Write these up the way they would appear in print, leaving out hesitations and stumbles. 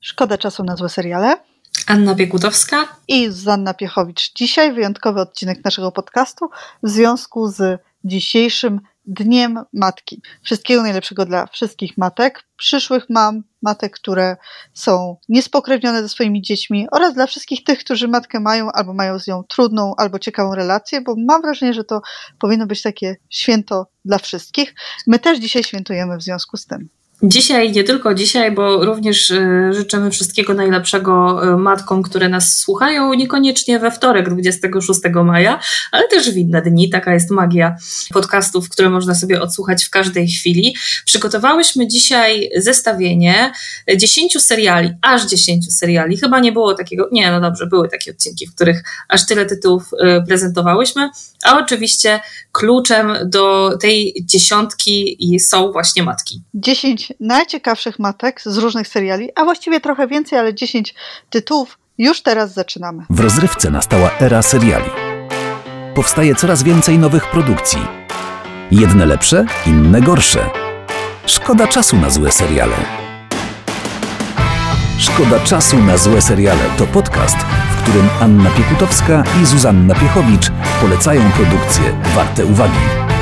Szkoda czasu na złe seriale. Anna Biegutowska I Zuzanna Piechowicz. Dzisiaj wyjątkowy odcinek naszego podcastu w związku z dzisiejszym Dniem Matki. Wszystkiego najlepszego dla wszystkich matek, przyszłych mam, matek, które są niespokrewnione ze swoimi dziećmi oraz dla wszystkich tych, którzy matkę mają albo mają z nią trudną albo ciekawą relację, bo mam wrażenie, że to powinno być takie święto dla wszystkich. My też dzisiaj świętujemy w związku z tym. Dzisiaj, nie tylko dzisiaj, bo również życzymy wszystkiego najlepszego matkom, które nas słuchają, niekoniecznie we wtorek 26 maja, ale też w inne dni. Taka jest magia podcastów, które można sobie odsłuchać w każdej chwili. Przygotowałyśmy dzisiaj zestawienie 10 seriali, aż 10 seriali. Chyba nie było takiego, no dobrze, były takie odcinki, w których aż tyle tytułów prezentowałyśmy, a oczywiście kluczem do tej dziesiątki są właśnie matki. 10 najciekawszych matek z różnych seriali, a właściwie trochę więcej, ale 10 tytułów. Już teraz zaczynamy. W rozrywce nastała era seriali. Powstaje coraz więcej nowych produkcji. Jedne lepsze, inne gorsze. Szkoda czasu na złe seriale. Szkoda czasu na złe seriale to podcast, w którym Anna Piekutowska i Zuzanna Piechowicz polecają produkcje warte uwagi.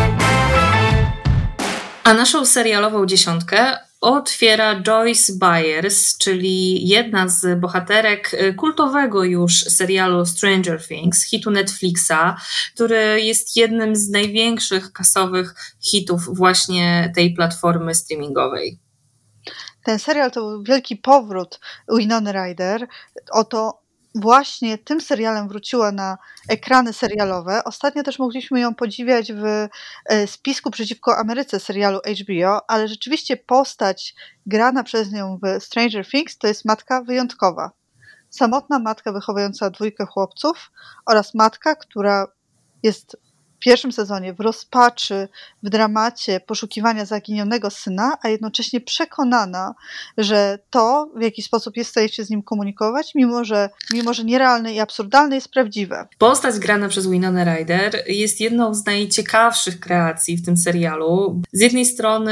A naszą serialową dziesiątkę otwiera Joyce Byers, czyli jedna z bohaterek kultowego już serialu Stranger Things, hitu Netflixa, który jest jednym z największych kasowych hitów właśnie tej platformy streamingowej. Ten serial to był wielki powrót Winony Ryder. Oto właśnie tym serialem wróciła na ekrany serialowe. Ostatnio też mogliśmy ją podziwiać w Spisku przeciwko Ameryce serialu HBO, ale rzeczywiście postać grana przez nią w Stranger Things to jest matka wyjątkowa. Samotna matka wychowująca 2 chłopców oraz matka, która jest w pierwszym sezonie w rozpaczy, w dramacie poszukiwania zaginionego syna, a jednocześnie przekonana, że to, w jaki sposób jest w stanie się z nim komunikować, mimo że nierealne i absurdalne, jest prawdziwe. Postać grana przez Winonę Ryder jest jedną z najciekawszych kreacji w tym serialu. Z jednej strony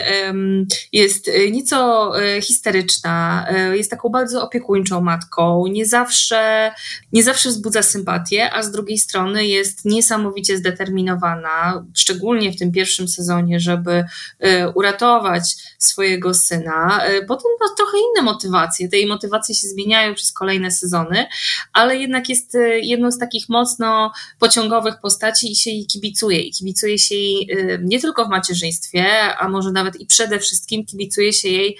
jest nieco histeryczna, jest taką bardzo opiekuńczą matką, nie zawsze wzbudza sympatię, a z drugiej strony jest niesamowicie zdeterminowana, szczególnie w tym pierwszym sezonie, żeby uratować swojego syna. Potem ma trochę inne motywacje. Te jej motywacje się zmieniają przez kolejne sezony, ale jednak jest jedną z takich mocno pociągowych postaci i się jej kibicuje. I kibicuje się jej nie tylko w macierzyństwie, a może nawet i przede wszystkim kibicuje się jej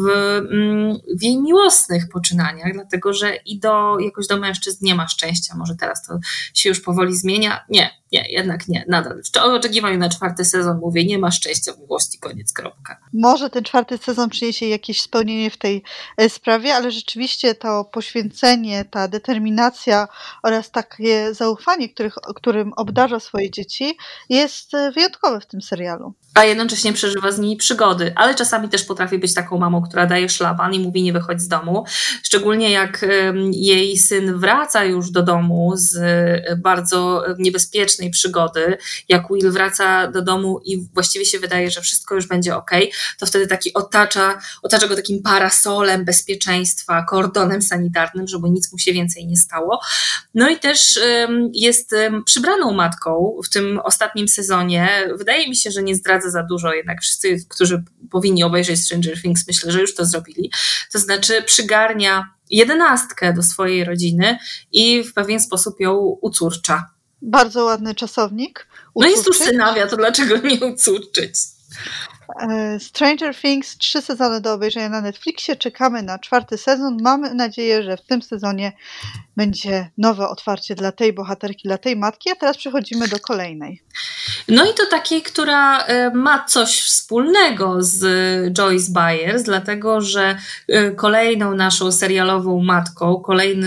w jej miłosnych poczynaniach, dlatego że jakoś do mężczyzn nie ma szczęścia. Może teraz to się już powoli zmienia. Jednak nie, nadal. W oczekiwaniu na 4. sezon mówię, nie ma szczęścia w miłości, koniec, kropka. Może ten 4. sezon przyniesie jakieś spełnienie w tej sprawie, ale rzeczywiście to poświęcenie, ta determinacja oraz takie zaufanie, którym obdarza swoje dzieci, jest wyjątkowe w tym serialu. A jednocześnie przeżywa z nimi przygody, ale czasami też potrafi być taką mamą, która daje szlaban i mówi nie wychodź z domu. Szczególnie jak jej syn wraca już do domu z bardzo niebezpiecznej przygody, jak Will wraca do domu i właściwie się wydaje, że wszystko już będzie okej, to wtedy taki otacza go takim parasolem bezpieczeństwa, kordonem sanitarnym, żeby nic mu się więcej nie stało. No i też jest przybraną matką w tym ostatnim sezonie. Wydaje mi się, że nie zdradza za dużo, jednak wszyscy, którzy powinni obejrzeć Stranger Things, myślę, że już to zrobili. To znaczy przygarnia 11 do swojej rodziny i w pewien sposób ją ucórcza. Bardzo ładny czasownik. No jest tu synawia, to dlaczego nie ucórczyć? Stranger Things, 3 sezony do obejrzenia na Netflixie. Czekamy na 4. sezon. Mamy nadzieję, że w tym sezonie będzie nowe otwarcie dla tej bohaterki, dla tej matki, a teraz przechodzimy do kolejnej. No i to takiej, która ma coś wspólnego z Joyce Byers, dlatego że kolejną naszą serialową matką, kolejną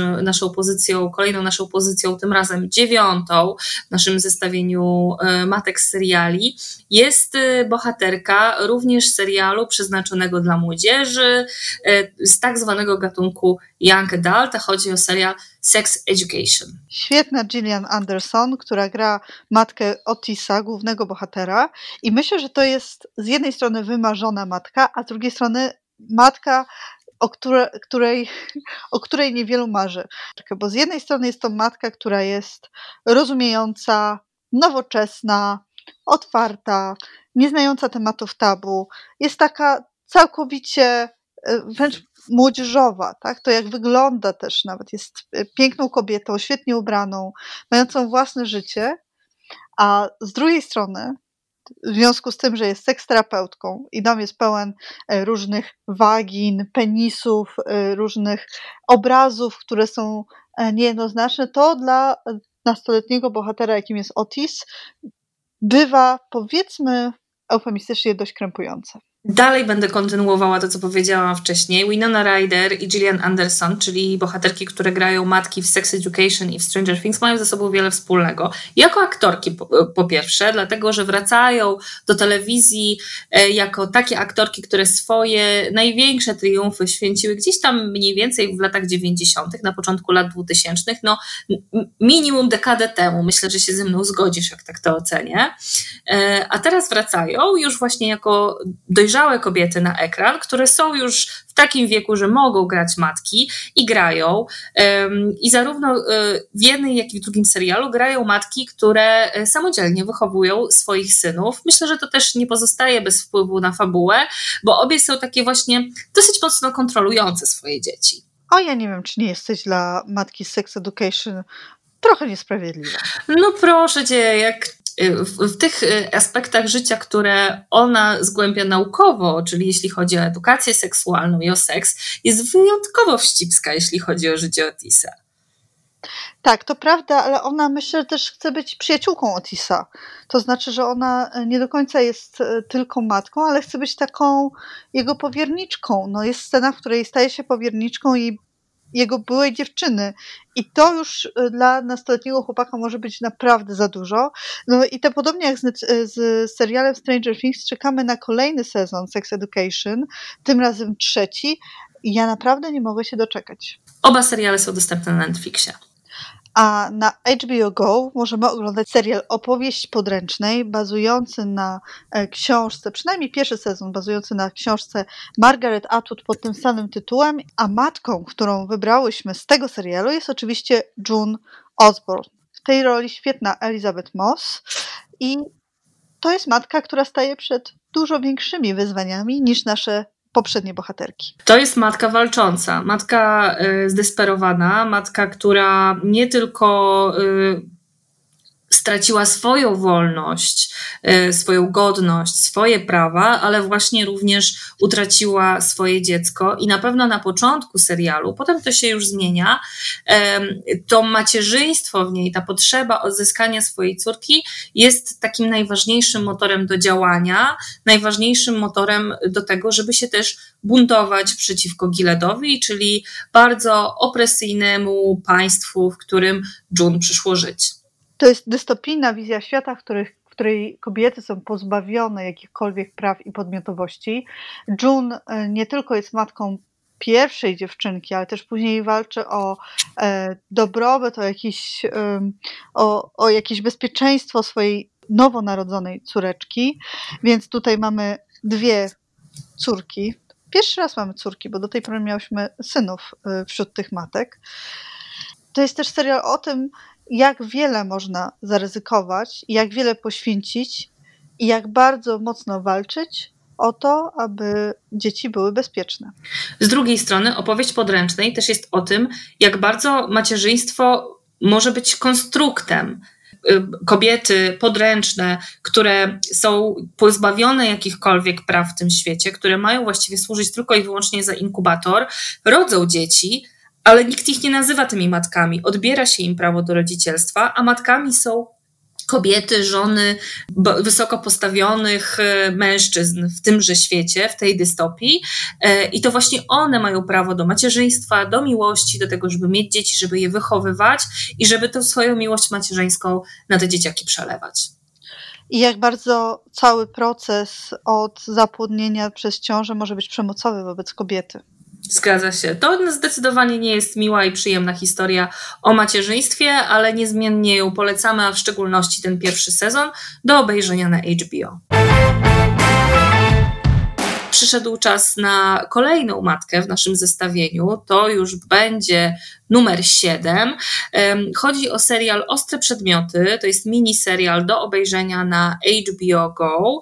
naszą pozycją, tym razem 9. w naszym zestawieniu matek z seriali, jest bohaterka również serialu przeznaczonego dla młodzieży, z tak zwanego gatunku Young Adult, a chodzi o serial Sex Education. Świetna Gillian Anderson, która gra matkę Otisa, głównego bohatera, i myślę, że to jest z jednej strony wymarzona matka, a z drugiej strony matka o której niewielu marzy. Bo z jednej strony jest to matka, która jest rozumiejąca, nowoczesna, otwarta, nie znająca tematów tabu. Jest taka całkowicie wręcz młodzieżowa, tak? To jak wygląda też nawet. Jest piękną kobietą, świetnie ubraną, mającą własne życie, a z drugiej strony w związku z tym, że jest seksterapeutką i dom jest pełen różnych wagin, penisów, różnych obrazów, które są niejednoznaczne, to dla nastoletniego bohatera, jakim jest Otis, bywa, powiedzmy eufemistycznie, dość krępujące. Dalej będę kontynuowała to, co powiedziałam wcześniej. Winona Ryder i Gillian Anderson, czyli bohaterki, które grają matki w Sex Education i w Stranger Things, mają ze sobą wiele wspólnego. Jako aktorki po pierwsze, dlatego, że wracają do telewizji jako takie aktorki, które swoje największe triumfy święciły gdzieś tam mniej więcej w latach 90., na początku lat 2000, no minimum dekadę temu. Myślę, że się ze mną zgodzisz, jak tak to ocenię. A teraz wracają już właśnie jako dojrzałe kobiety na ekran, które są już w takim wieku, że mogą grać matki i grają. I zarówno w jednym, jak i w drugim serialu grają matki, które samodzielnie wychowują swoich synów. Myślę, że to też nie pozostaje bez wpływu na fabułę, bo obie są takie właśnie dosyć mocno kontrolujące swoje dzieci. O, ja nie wiem, czy nie jesteś dla matki Sex Education trochę niesprawiedliwa. No proszę cię, jak w tych aspektach życia, które ona zgłębia naukowo, czyli jeśli chodzi o edukację seksualną i o seks, jest wyjątkowo wścibska, jeśli chodzi o życie Otisa. Tak, to prawda, ale ona myślę też chce być przyjaciółką Otisa. To znaczy, że ona nie do końca jest tylko matką, ale chce być taką jego powierniczką. No jest scena, w której staje się powierniczką i jego byłej dziewczyny. I to już dla nastoletniego chłopaka może być naprawdę za dużo. No i to podobnie jak z serialem Stranger Things, czekamy na kolejny sezon Sex Education, tym razem 3. I ja naprawdę nie mogę się doczekać. Oba seriale są dostępne na Netflixie. A na HBO Go możemy oglądać serial Opowieść podręcznej, bazujący na książce, przynajmniej pierwszy sezon bazujący na książce Margaret Atwood pod tym samym tytułem, a matką, którą wybrałyśmy z tego serialu, jest oczywiście June Osborne. W tej roli świetna Elizabeth Moss i to jest matka, która staje przed dużo większymi wyzwaniami niż nasze poprzednie bohaterki. To jest matka walcząca, matka zdesperowana, matka, która nie tylko straciła swoją wolność, swoją godność, swoje prawa, ale właśnie również utraciła swoje dziecko i na pewno na początku serialu, potem to się już zmienia, to macierzyństwo w niej, ta potrzeba odzyskania swojej córki jest takim najważniejszym motorem do działania, najważniejszym motorem do tego, żeby się też buntować przeciwko Gileadowi, czyli bardzo opresyjnemu państwu, w którym June przyszło żyć. To jest dystopijna wizja świata, w której kobiety są pozbawione jakichkolwiek praw i podmiotowości. June nie tylko jest matką pierwszej dziewczynki, ale też później walczy o dobrobyt, o jakieś bezpieczeństwo swojej nowonarodzonej córeczki. Więc tutaj mamy 2 córki. Pierwszy raz mamy córki, bo do tej pory miałyśmy synów wśród tych matek. To jest też serial o tym, jak wiele można zaryzykować, jak wiele poświęcić i jak bardzo mocno walczyć o to, aby dzieci były bezpieczne. Z drugiej strony opowieść podręcznej też jest o tym, jak bardzo macierzyństwo może być konstruktem. Kobiety podręczne, które są pozbawione jakichkolwiek praw w tym świecie, które mają właściwie służyć tylko i wyłącznie za inkubator, rodzą dzieci, ale nikt ich nie nazywa tymi matkami. Odbiera się im prawo do rodzicielstwa, a matkami są kobiety, żony wysoko postawionych mężczyzn w tymże świecie, w tej dystopii. I to właśnie one mają prawo do macierzyństwa, do miłości, do tego, żeby mieć dzieci, żeby je wychowywać i żeby tę swoją miłość macierzyńską na te dzieciaki przelewać. I jak bardzo cały proces od zapłodnienia przez ciążę może być przemocowy wobec kobiety. Zgadza się. To zdecydowanie nie jest miła i przyjemna historia o macierzyństwie, ale niezmiennie ją polecamy, a w szczególności ten pierwszy sezon do obejrzenia na HBO. przyszedł czas na kolejną matkę w naszym zestawieniu. To już będzie numer 7. Chodzi o serial Ostre Przedmioty. To jest mini serial do obejrzenia na HBO Go.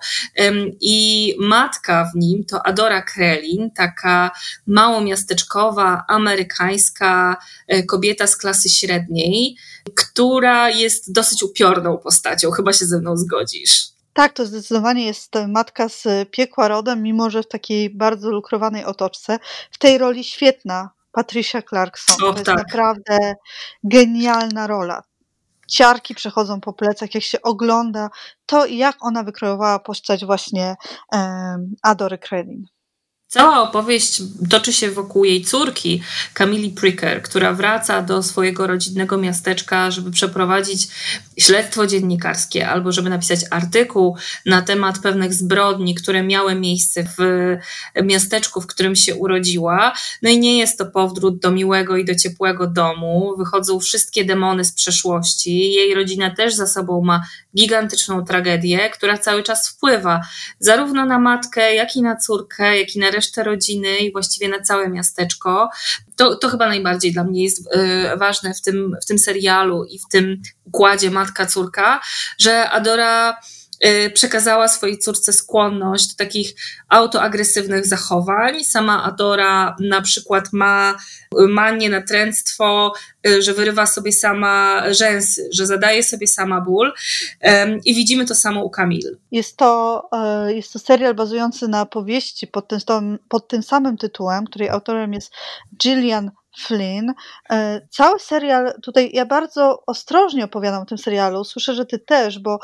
I matka w nim to Adora Krelin, taka małomiasteczkowa, amerykańska kobieta z klasy średniej, która jest dosyć upiorną postacią. Chyba się ze mną zgodzisz. Tak, to zdecydowanie jest matka z piekła rodem, mimo że w takiej bardzo lukrowanej otoczce. W tej roli świetna Patricia Clarkson. To jest naprawdę genialna rola. Ciarki przechodzą po plecach, jak się ogląda to, jak ona wykrojowała postać właśnie Adory Krelin. Cała opowieść toczy się wokół jej córki, Camille Pricker, która wraca do swojego rodzinnego miasteczka, żeby przeprowadzić śledztwo dziennikarskie albo żeby napisać artykuł na temat pewnych zbrodni, które miały miejsce w miasteczku, w którym się urodziła. No i nie jest to powrót do miłego i do ciepłego domu. Wychodzą wszystkie demony z przeszłości. Jej rodzina też za sobą ma gigantyczną tragedię, która cały czas wpływa zarówno na matkę, jak i na córkę, jak i na resztę rodziny i właściwie na całe miasteczko. To chyba najbardziej dla mnie jest ważne w tym serialu i w tym układzie matka-córka, że Adora przekazała swojej córce skłonność do takich autoagresywnych zachowań. Sama Adora na przykład ma manię, natręctwo, że wyrywa sobie sama rzęsy, że zadaje sobie sama ból i widzimy to samo u Camille. Jest to serial bazujący na powieści pod tym samym tytułem, której autorem jest Gillian Flynn. Cały serial, tutaj ja bardzo ostrożnie opowiadam o tym serialu, słyszę, że ty też, bo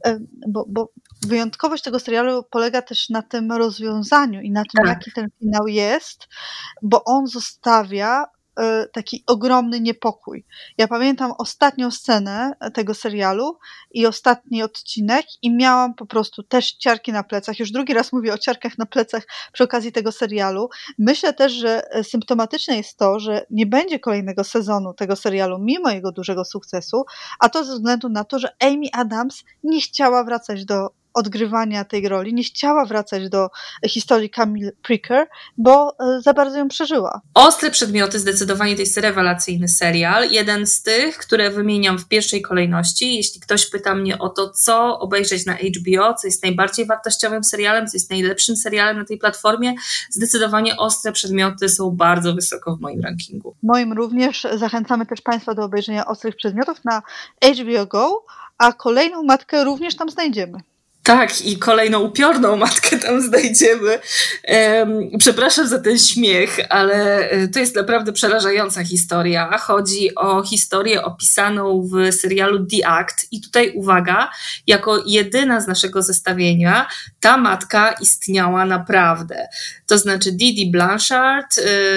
wyjątkowość tego serialu polega też na tym rozwiązaniu i na tym, jaki ten finał jest, bo on zostawia taki ogromny niepokój. Ja pamiętam ostatnią scenę tego serialu i ostatni odcinek i miałam po prostu też ciarki na plecach. Już drugi raz mówię o ciarkach na plecach przy okazji tego serialu. Myślę też, że symptomatyczne jest to, że nie będzie kolejnego sezonu tego serialu mimo jego dużego sukcesu, a to ze względu na to, że Amy Adams nie chciała wracać do odgrywania tej roli, nie chciała wracać do historii Camille Pricker, bo za bardzo ją przeżyła. Ostre Przedmioty zdecydowanie to jest rewelacyjny serial. Jeden z tych, które wymieniam w pierwszej kolejności. Jeśli ktoś pyta mnie o to, co obejrzeć na HBO, co jest najbardziej wartościowym serialem, co jest najlepszym serialem na tej platformie, zdecydowanie Ostre Przedmioty są bardzo wysoko w moim rankingu. Moim również. Zachęcamy też Państwa do obejrzenia Ostrych Przedmiotów na HBO Go, a kolejną matkę również tam znajdziemy. Tak, i kolejną upiorną matkę tam znajdziemy. Przepraszam za ten śmiech, ale to jest naprawdę przerażająca historia. Chodzi o historię opisaną w serialu The Act i tutaj uwaga, jako jedyna z naszego zestawienia ta matka istniała naprawdę. To znaczy Didi Blanchard,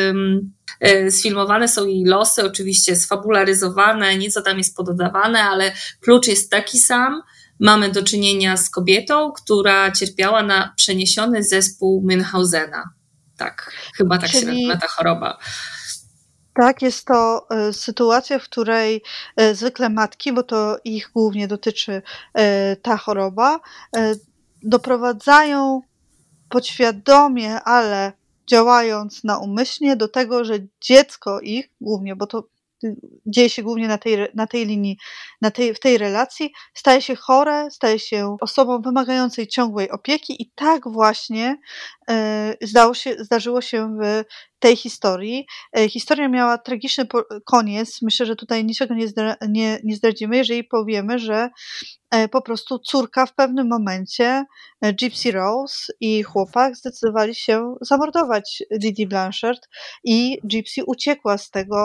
sfilmowane są jej losy, oczywiście sfabularyzowane, nieco tam jest pododawane, ale klucz jest taki sam. Mamy do czynienia z kobietą, która cierpiała na przeniesiony zespół Münchhausena. Tak, chyba tak się nazywa ta choroba. Tak, jest to sytuacja, w której zwykle matki, bo to ich głównie dotyczy ta choroba, doprowadzają podświadomie, ale działając naumyślnie do tego, że dziecko ich, głównie, bo to dzieje się głównie na tej linii, w tej relacji, staje się chore, staje się osobą wymagającej ciągłej opieki i tak właśnie zdarzyło się w tej historii. Historia miała tragiczny koniec. Myślę, że tutaj niczego nie zdradzimy, jeżeli powiemy, że po prostu córka w pewnym momencie, Gypsy Rose i chłopak zdecydowali się zamordować Didi Blanchard i Gypsy uciekła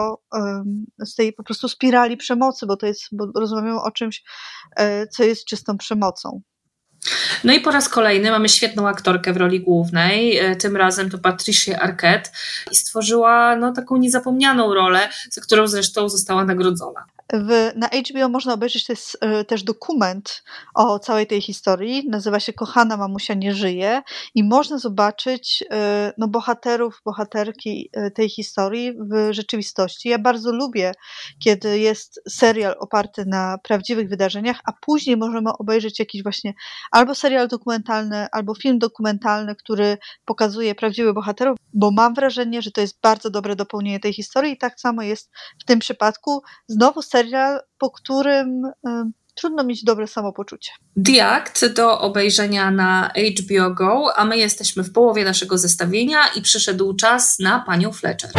z tej po prostu spirali przemocy, bo rozmawiamy o czymś, co jest czystą przemocą. No i po raz kolejny mamy świetną aktorkę w roli głównej, tym razem to Patricia Arquette i stworzyła taką niezapomnianą rolę, za którą zresztą została nagrodzona. Na HBO można obejrzeć też dokument o całej tej historii. Nazywa się Kochana mamusia nie żyje i można zobaczyć bohaterów, bohaterki tej historii w rzeczywistości. Ja bardzo lubię, kiedy jest serial oparty na prawdziwych wydarzeniach, a później możemy obejrzeć jakiś właśnie albo serial dokumentalny, albo film dokumentalny, który pokazuje prawdziwych bohaterów, bo mam wrażenie, że to jest bardzo dobre dopełnienie tej historii i tak samo jest w tym przypadku. Znowu serial, po którym trudno mieć dobre samopoczucie. The Act do obejrzenia na HBO Go, a my jesteśmy w połowie naszego zestawienia i przyszedł czas na panią Fletcher.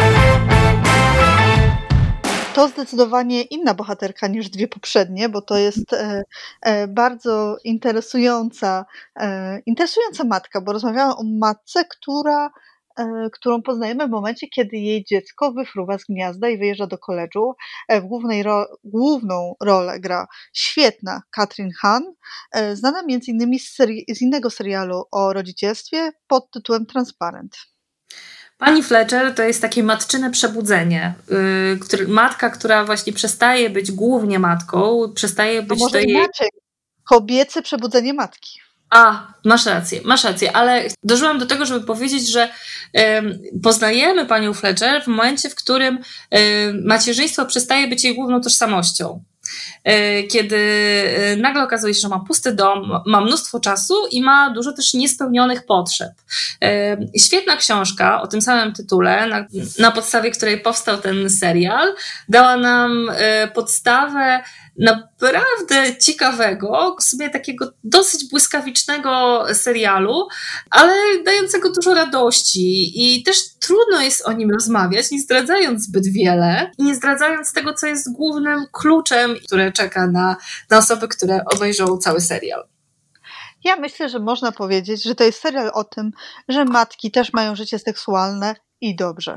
To zdecydowanie inna bohaterka niż dwie poprzednie, bo to jest bardzo interesująca matka, bo rozmawiałam o matce, którą poznajemy w momencie, kiedy jej dziecko wyfruwa z gniazda i wyjeżdża do koledżu. Główną rolę gra świetna Kathryn Hahn, znana m.in. z innego serialu o rodzicielstwie pod tytułem Transparent. Pani Fletcher to jest takie matczyne przebudzenie. Matka, która właśnie przestaje być głównie matką, przestaje być... może inaczej. Kobiece przebudzenie matki. Masz rację, ale dożyłam do tego, żeby powiedzieć, że poznajemy panią Fletcher w momencie, w którym macierzyństwo przestaje być jej główną tożsamością. Kiedy nagle okazuje się, że ma pusty dom, ma mnóstwo czasu i ma dużo też niespełnionych potrzeb. Świetna książka o tym samym tytule, na podstawie której powstał ten serial, dała nam podstawę naprawdę ciekawego, sobie takiego dosyć błyskawicznego serialu, ale dającego dużo radości i też trudno jest o nim rozmawiać, nie zdradzając zbyt wiele i nie zdradzając tego, co jest głównym kluczem, które czeka na osoby, które obejrzą cały serial. Ja myślę, że można powiedzieć, że to jest serial o tym, że matki też mają życie seksualne i dobrze.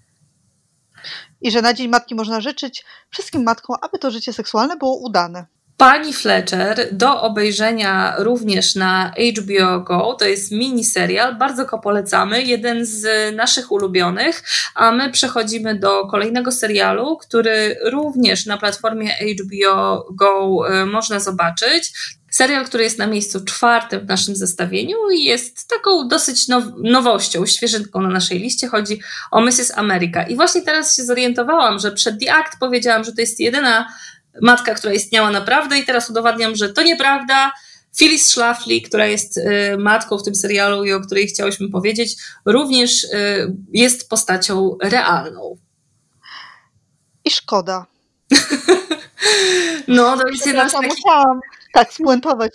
I że na Dzień Matki można życzyć wszystkim matkom, aby to życie seksualne było udane. Pani Fletcher do obejrzenia również na HBO Go, to jest miniserial, bardzo go polecamy, jeden z naszych ulubionych, a my przechodzimy do kolejnego serialu, który również na platformie HBO Go można zobaczyć. Serial, który jest na miejscu 4 w naszym zestawieniu i jest taką dosyć nowością, świeżynką na naszej liście. Chodzi o Mrs. America. I właśnie teraz się zorientowałam, że przed The Act powiedziałam, że to jest jedyna matka, która istniała naprawdę i teraz udowadniam, że to nieprawda. Phyllis Schlafly, która jest matką w tym serialu i o której chciałyśmy powiedzieć, również jest postacią realną. I szkoda. No, to jest jedna z takich... Musiałam spuentować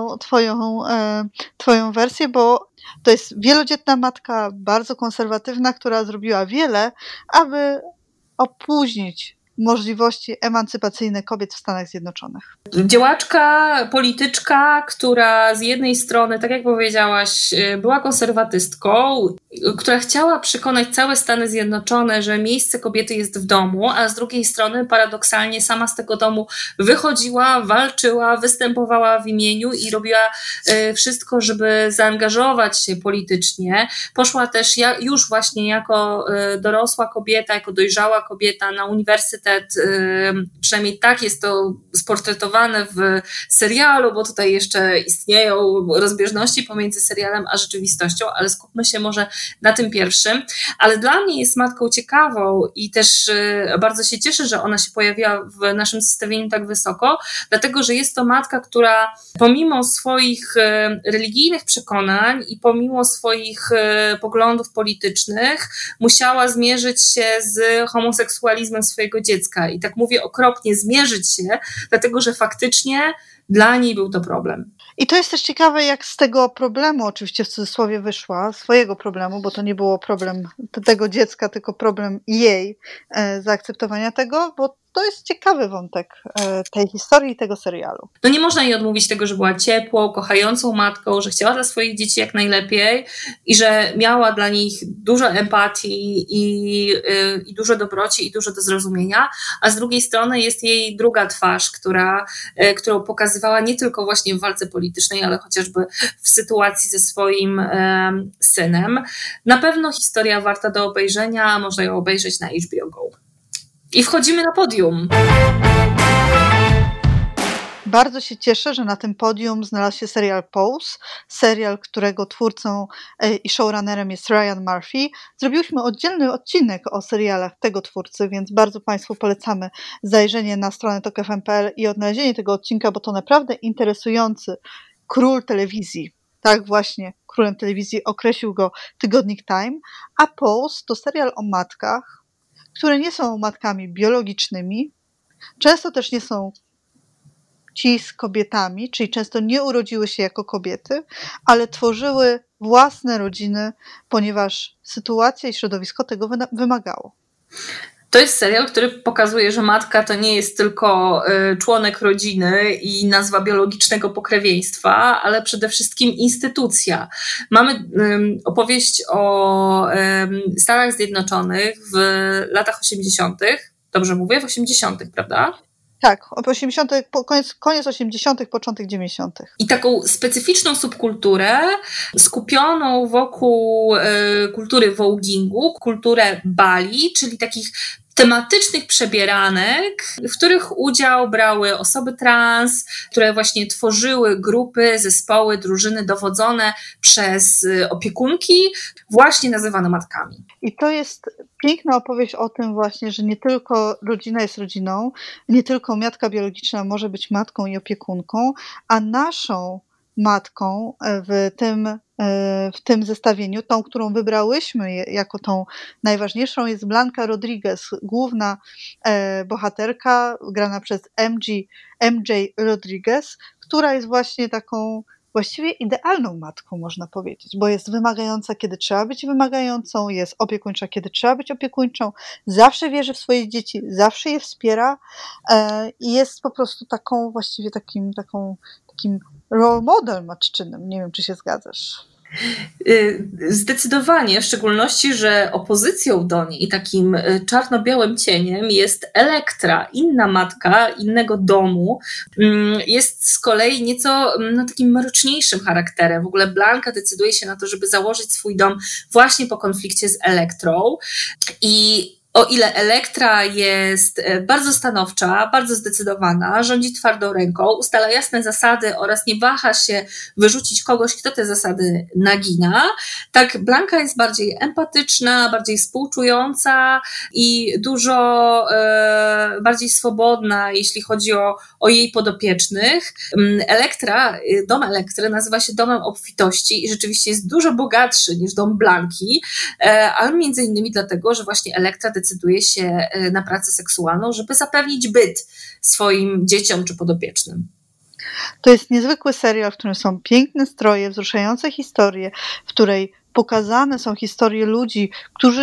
twoją wersję, bo to jest wielodzietna matka, bardzo konserwatywna, która zrobiła wiele, aby opóźnić możliwości emancypacyjne kobiet w Stanach Zjednoczonych. Działaczka, polityczka, która z jednej strony, tak jak powiedziałaś, była konserwatystką, która chciała przekonać całe Stany Zjednoczone, że miejsce kobiety jest w domu, a z drugiej strony paradoksalnie sama z tego domu wychodziła, walczyła, występowała w imieniu i robiła wszystko, żeby zaangażować się politycznie. Poszła też już właśnie jako dorosła kobieta, jako dojrzała kobieta na uniwersytet, przynajmniej tak jest to sportretowane w serialu, bo tutaj jeszcze istnieją rozbieżności pomiędzy serialem a rzeczywistością, ale skupmy się może na tym pierwszym. Ale dla mnie jest matką ciekawą i też bardzo się cieszę, że ona się pojawiła w naszym zestawieniu tak wysoko, dlatego, że jest to matka, która pomimo swoich religijnych przekonań i pomimo swoich poglądów politycznych musiała zmierzyć się z homoseksualizmem swojego dziecka. I tak mówię okropnie, zmierzyć się, dlatego, że faktycznie dla niej był to problem. I to jest też ciekawe, jak z tego problemu, oczywiście w cudzysłowie wyszła, swojego problemu, bo to nie było problem tego dziecka, tylko problem jej zaakceptowania tego, bo to jest ciekawy wątek tej historii i tego serialu. No nie można jej odmówić tego, że była ciepłą, kochającą matką, że chciała dla swoich dzieci jak najlepiej i że miała dla nich dużo empatii i dużo dobroci i dużo do zrozumienia, a z drugiej strony jest jej druga twarz, którą pokazywała nie tylko właśnie w walce politycznej, ale chociażby w sytuacji ze swoim synem. Na pewno historia warta do obejrzenia, można ją obejrzeć na HBO Go. I wchodzimy na podium. Bardzo się cieszę, że na tym podium znalazł się serial Pose, serial, którego twórcą i showrunnerem jest Ryan Murphy. Zrobiłyśmy oddzielny odcinek o serialach tego twórcy, więc bardzo Państwu polecamy zajrzenie na stronę tok.fm.pl i odnalezienie tego odcinka, bo to naprawdę interesujący król telewizji. Tak właśnie, królem telewizji określił go tygodnik Time. A Pose to serial o matkach, które nie są matkami biologicznymi, często też nie są z kobietami, czyli często nie urodziły się jako kobiety, ale tworzyły własne rodziny, ponieważ sytuacja i środowisko tego wymagało. To jest serial, który pokazuje, że matka to nie jest tylko członek rodziny i nazwa biologicznego pokrewieństwa, ale przede wszystkim instytucja. Mamy opowieść o Stanach Zjednoczonych w latach 80. Dobrze mówię? W 80., prawda? Tak, 80., koniec 80., początek 90. I taką specyficzną subkulturę skupioną wokół kultury voguingu, kulturę Bali, czyli takich tematycznych przebieranek, w których udział brały osoby trans, które właśnie tworzyły grupy, zespoły, drużyny dowodzone przez opiekunki, właśnie nazywane matkami. I to jest piękna opowieść o tym właśnie, że nie tylko rodzina jest rodziną, nie tylko matka biologiczna może być matką i opiekunką, a naszą matką w tym zestawieniu, tą, którą wybrałyśmy jako tą najważniejszą, jest Blanca Rodriguez, główna bohaterka grana przez MJ Rodriguez, która jest właśnie taką właściwie idealną matką, można powiedzieć, bo jest wymagająca, kiedy trzeba być wymagającą, jest opiekuńcza, kiedy trzeba być opiekuńczą, zawsze wierzy w swoje dzieci, zawsze je wspiera i jest po prostu taką właściwie takim role model matczynym. Nie wiem, czy się zgadzasz. Zdecydowanie, w szczególności, że opozycją do niej, takim czarno-białym cieniem jest Elektra, inna matka, innego domu. Jest z kolei nieco takim mroczniejszym charakterem. W ogóle Blanka decyduje się na to, żeby założyć swój dom właśnie po konflikcie z Elektrą i o ile Elektra jest bardzo stanowcza, bardzo zdecydowana, rządzi twardą ręką, ustala jasne zasady oraz nie waha się wyrzucić kogoś, kto te zasady nagina, tak Blanka jest bardziej empatyczna, bardziej współczująca i dużo bardziej swobodna, jeśli chodzi o jej podopiecznych. Dom Elektry nazywa się domem obfitości i rzeczywiście jest dużo bogatszy niż dom Blanki, ale między innymi dlatego, że właśnie Elektra decyduje się na pracę seksualną, żeby zapewnić byt swoim dzieciom czy podopiecznym. To jest niezwykły serial, w którym są piękne stroje, wzruszające historie, w której pokazane są historie ludzi,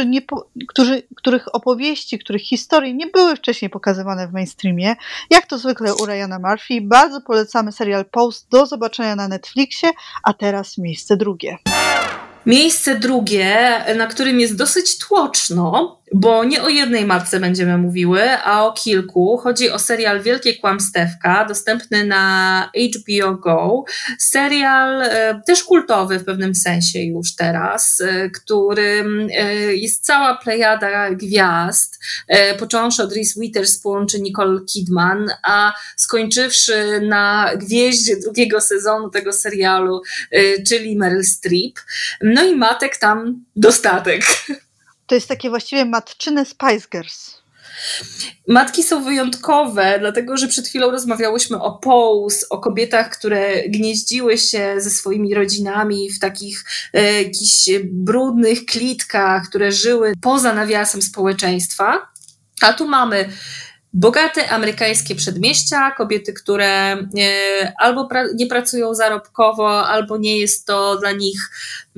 których opowieści, których historie nie były wcześniej pokazywane w mainstreamie, jak to zwykle u Ryana Murphy. Bardzo polecamy serial Pose, do zobaczenia na Netflixie, a teraz miejsce drugie. Miejsce drugie, na którym jest dosyć tłoczno, bo nie o jednej matce będziemy mówiły, a o kilku. Chodzi o serial Wielkie Kłamstewka, dostępny na HBO Go. Serial też kultowy w pewnym sensie już teraz, którym jest cała plejada gwiazd, począwszy od Reese Witherspoon czy Nicole Kidman, a skończywszy na gwieździe drugiego sezonu tego serialu, czyli Meryl Streep. No i matek tam dostatek. To jest takie właściwie matczyne Spice Girls. Matki są wyjątkowe, dlatego że przed chwilą rozmawiałyśmy o Pose, o kobietach, które gnieździły się ze swoimi rodzinami w takich jakichś brudnych klitkach, które żyły poza nawiasem społeczeństwa. A tu mamy bogate amerykańskie przedmieścia, kobiety, które albo nie pracują zarobkowo, albo nie jest to dla nich...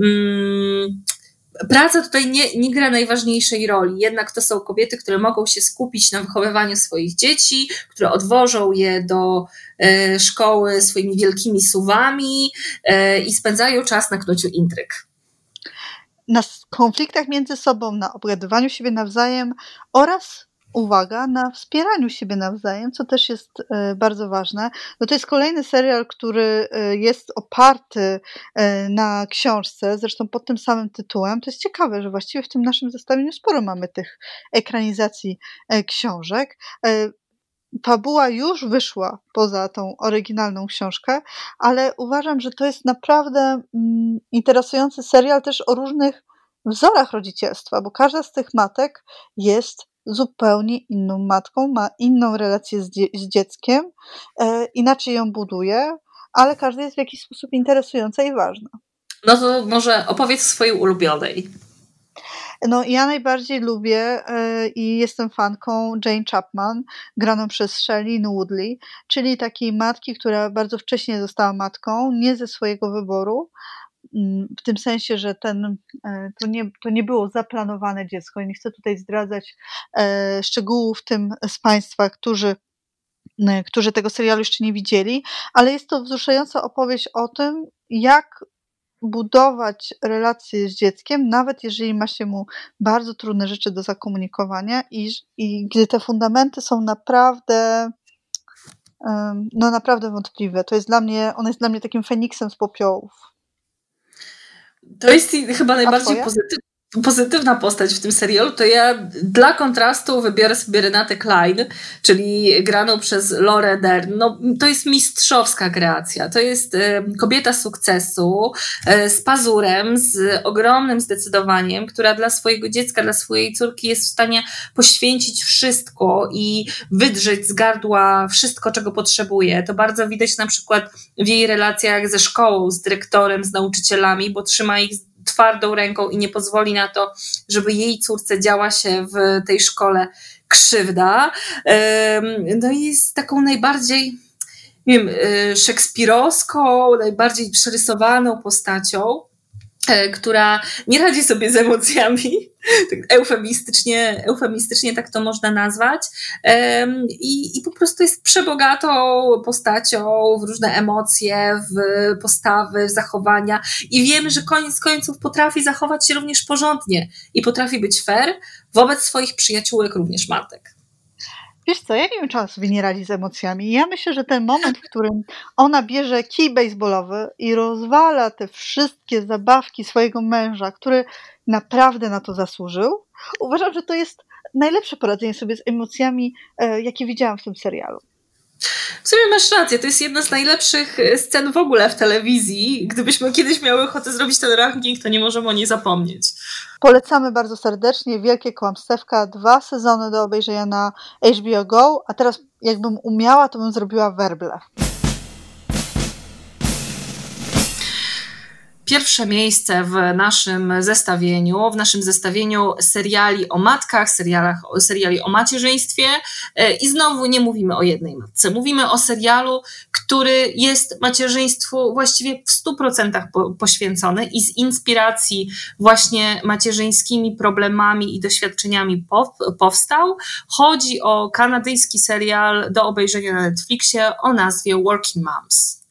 Praca tutaj nie gra najważniejszej roli, jednak to są kobiety, które mogą się skupić na wychowywaniu swoich dzieci, które odwożą je do szkoły swoimi wielkimi suwami i spędzają czas na knuciu intryg. Na konfliktach między sobą, na obgadywaniu siebie nawzajem oraz uwaga, na wspieraniu siebie nawzajem, co też jest bardzo ważne. No to jest kolejny serial, który jest oparty na książce, zresztą pod tym samym tytułem. To jest ciekawe, że właściwie w tym naszym zestawieniu sporo mamy tych ekranizacji książek. fabuła już wyszła poza tą oryginalną książkę, ale uważam, że to jest naprawdę interesujący serial też o różnych wzorach rodzicielstwa, bo każda z tych matek jest zupełnie inną matką, ma inną relację z dzieckiem, inaczej ją buduje, ale każda jest w jakiś sposób interesująca i ważna. No to może opowiedz o swojej ulubionej. No, ja najbardziej lubię i jestem fanką Jane Chapman, graną przez Shailene Woodley, czyli takiej matki, która bardzo wcześnie została matką, nie ze swojego wyboru, w tym sensie, że to nie było zaplanowane dziecko. Nie chcę tutaj zdradzać szczegółów tym z Państwa, którzy tego serialu jeszcze nie widzieli, ale jest to wzruszająca opowieść o tym, jak budować relacje z dzieckiem, nawet jeżeli ma się mu bardzo trudne rzeczy do zakomunikowania i gdy te fundamenty są naprawdę naprawdę wątpliwe. Ona jest dla mnie takim feniksem z popiołów. To jest chyba najbardziej pozytywna postać w tym serialu, to ja dla kontrastu wybiorę sobie Renatę Klein, czyli graną przez Laurę Dern. No, to jest mistrzowska kreacja. To jest kobieta sukcesu, z pazurem, z ogromnym zdecydowaniem, która dla swojego dziecka, dla swojej córki jest w stanie poświęcić wszystko i wydrzeć z gardła wszystko, czego potrzebuje. To bardzo widać na przykład w jej relacjach ze szkołą, z dyrektorem, z nauczycielami, bo trzyma ich twardą ręką i nie pozwoli na to, żeby jej córce działa się w tej szkole krzywda. No i jest taką najbardziej, nie wiem, szekspirowską, najbardziej przerysowaną postacią, która nie radzi sobie z emocjami, eufemistycznie tak to można nazwać, i po prostu jest przebogatą postacią w różne emocje, w postawy, w zachowania i wiemy, że koniec końców potrafi zachować się również porządnie i potrafi być fair wobec swoich przyjaciółek, również matek. Wiesz co, ja nie wiem, czy ona sobie nie radzi z emocjami. Ja myślę, że ten moment, w którym ona bierze kij baseballowy i rozwala te wszystkie zabawki swojego męża, który naprawdę na to zasłużył, uważam, że to jest najlepsze poradzenie sobie z emocjami, jakie widziałam w tym serialu. W sumie masz rację, to jest jedna z najlepszych scen w ogóle w telewizji. Gdybyśmy kiedyś miały ochotę zrobić ten ranking, to nie możemy o niej zapomnieć. Polecamy bardzo serdecznie. Wielkie Kłamstewka, 2 sezony do obejrzenia na HBO Go, a teraz jakbym umiała, to bym zrobiła werble. Pierwsze miejsce w naszym zestawieniu seriali o matkach, seriali o macierzyństwie i znowu nie mówimy o jednej matce. Mówimy o serialu, który jest macierzyństwu właściwie w 100% poświęcony i z inspiracji właśnie macierzyńskimi problemami i doświadczeniami powstał. Chodzi o kanadyjski serial do obejrzenia na Netflixie o nazwie Working Moms.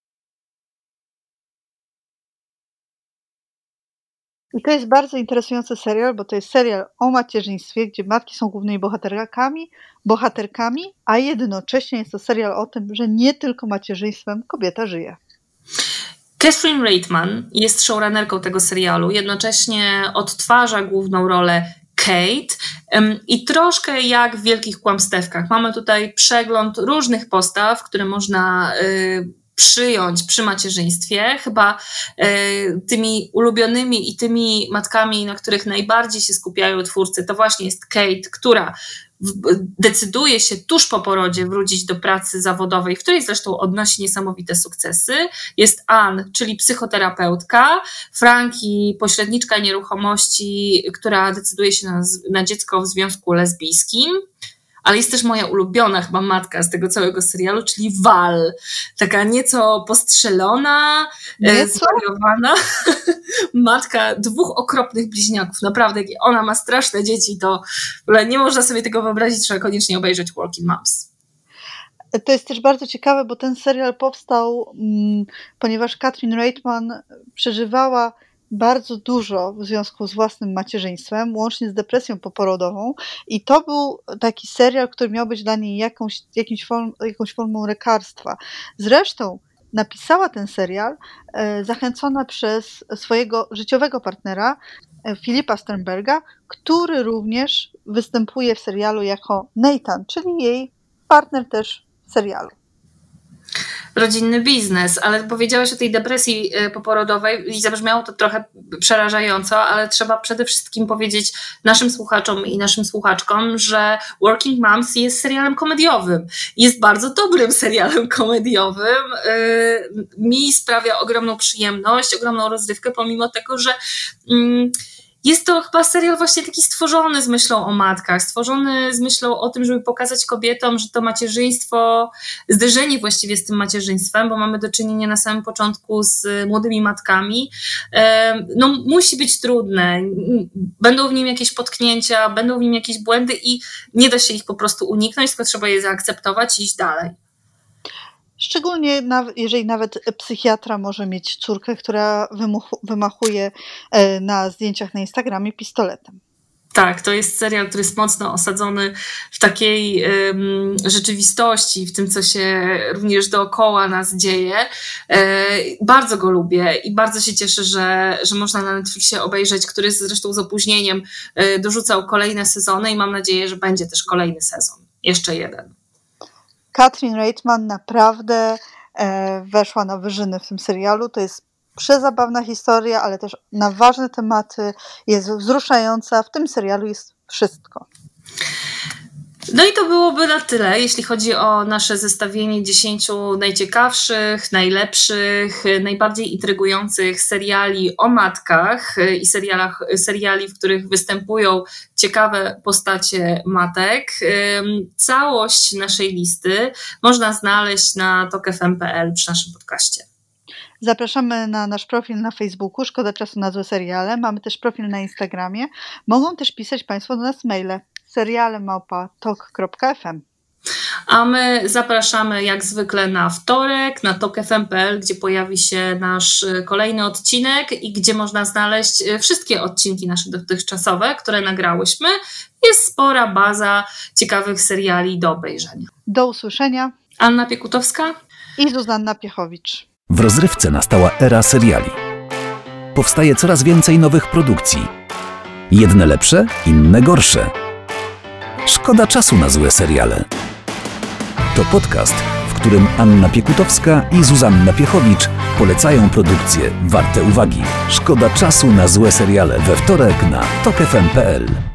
I to jest bardzo interesujący serial, bo to jest serial o macierzyństwie, gdzie matki są głównymi bohaterkami, a jednocześnie jest to serial o tym, że nie tylko macierzyństwem kobieta żyje. Catherine Reitman jest showrunnerką tego serialu, jednocześnie odtwarza główną rolę Kate i troszkę jak w Wielkich Kłamstewkach. Mamy tutaj przegląd różnych postaw, które można przyjąć przy macierzyństwie. Chyba tymi ulubionymi i tymi matkami, na których najbardziej się skupiają twórcy, to właśnie jest Kate, która decyduje się tuż po porodzie wrócić do pracy zawodowej, w której zresztą odnosi niesamowite sukcesy. Jest Anne, czyli psychoterapeutka, Frankie, pośredniczka nieruchomości, która decyduje się na dziecko w związku lesbijskim. Ale jest też moja ulubiona chyba matka z tego całego serialu, czyli Val. Taka nieco postrzelona, zwariowana matka 2 okropnych bliźniaków. Naprawdę, jak ona ma straszne dzieci, to w ogóle nie można sobie tego wyobrazić, trzeba koniecznie obejrzeć Working Moms. To jest też bardzo ciekawe, bo ten serial powstał, ponieważ Catherine Reitman przeżywała bardzo dużo w związku z własnym macierzyństwem, łącznie z depresją poporodową i to był taki serial, który miał być dla niej jakąś formą lekarstwa. Zresztą napisała ten serial zachęcona przez swojego życiowego partnera Philippa Sternberga, który również występuje w serialu jako Nathan, czyli jej partner też serialu. Rodzinny biznes, ale powiedziałaś o tej depresji poporodowej i zabrzmiało to trochę przerażająco, ale trzeba przede wszystkim powiedzieć naszym słuchaczom i naszym słuchaczkom, że Working Moms jest serialem komediowym. Jest bardzo dobrym serialem komediowym. Mi sprawia ogromną przyjemność, ogromną rozrywkę, pomimo tego, że jest to chyba serial właśnie taki stworzony z myślą o matkach, stworzony z myślą o tym, żeby pokazać kobietom, że to macierzyństwo, zderzenie właściwie z tym macierzyństwem, bo mamy do czynienia na samym początku z młodymi matkami, musi być trudne. Będą w nim jakieś potknięcia, będą w nim jakieś błędy i nie da się ich po prostu uniknąć, tylko trzeba je zaakceptować i iść dalej. Szczególnie jeżeli nawet psychiatra może mieć córkę, która wymachuje na zdjęciach na Instagramie pistoletem. Tak, to jest serial, który jest mocno osadzony w takiej rzeczywistości, w tym, co się również dookoła nas dzieje. Bardzo go lubię i bardzo się cieszę, że można na Netflixie obejrzeć, który zresztą z opóźnieniem dorzucał kolejne sezony i mam nadzieję, że będzie też kolejny sezon. Jeszcze jeden. Katrin Reitman naprawdę weszła na wyżyny w tym serialu. To jest przezabawna historia, ale też na ważne tematy. Jest wzruszająca. W tym serialu jest wszystko. No i to byłoby na tyle, jeśli chodzi o nasze zestawienie 10 najciekawszych, najlepszych, najbardziej intrygujących seriali o matkach i seriali, w których występują ciekawe postacie matek. Całość naszej listy można znaleźć na tokfm.pl przy naszym podcaście. Zapraszamy na nasz profil na Facebooku, Szkoda Czasu na Złe Seriale. Mamy też profil na Instagramie. Mogą też pisać Państwo do nas maile seriale@tok.fm. A my zapraszamy jak zwykle na wtorek na tokfm.pl, gdzie pojawi się nasz kolejny odcinek i gdzie można znaleźć wszystkie odcinki nasze dotychczasowe, które nagrałyśmy. Jest spora baza ciekawych seriali do obejrzenia. Do usłyszenia. Anna Piekutowska i Zuzanna Piechowicz. W rozrywce nastała era seriali. Powstaje coraz więcej nowych produkcji. Jedne lepsze, inne gorsze. Szkoda czasu na złe seriale. To podcast, w którym Anna Piekutowska i Zuzanna Piechowicz polecają produkcje warte uwagi. Szkoda czasu na złe seriale we wtorek na tokfm.pl.